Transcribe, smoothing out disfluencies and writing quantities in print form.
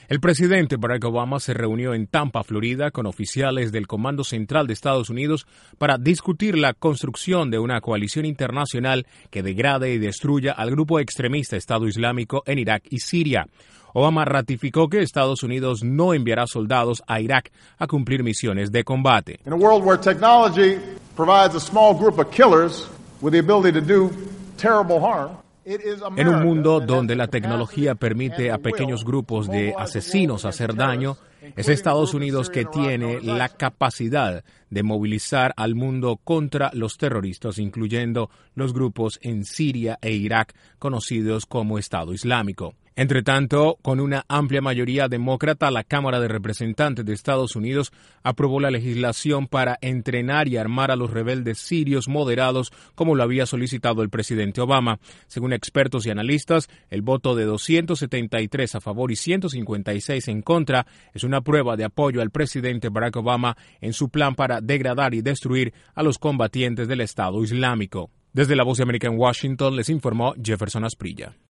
El presidente Barack Obama se reunió en Tampa, Florida, con oficiales del Comando Central de Estados Unidos para discutir la construcción de una coalición internacional que degrade y destruya al grupo extremista Estado Islámico en Irak y Siria. Obama ratificó que Estados Unidos no enviará soldados a Irak a cumplir misiones de combate. In a world where technology provides a small group of killers with the ability to do terrible harm, en un mundo donde la tecnología permite a pequeños grupos de asesinos hacer daño, es Estados Unidos que tiene la capacidad de movilizar al mundo contra los terroristas, incluyendo los grupos en Siria e Irak conocidos como Estado Islámico. Entre tanto, con una amplia mayoría demócrata, la Cámara de Representantes de Estados Unidos aprobó la legislación para entrenar y armar a los rebeldes sirios moderados, como lo había solicitado el presidente Obama. Según expertos y analistas, el voto de 273 a favor y 156 en contra es una prueba de apoyo al presidente Barack Obama en su plan para degradar y destruir a los combatientes del Estado Islámico. Desde la Voz de América en Washington les informó Jefferson Asprilla.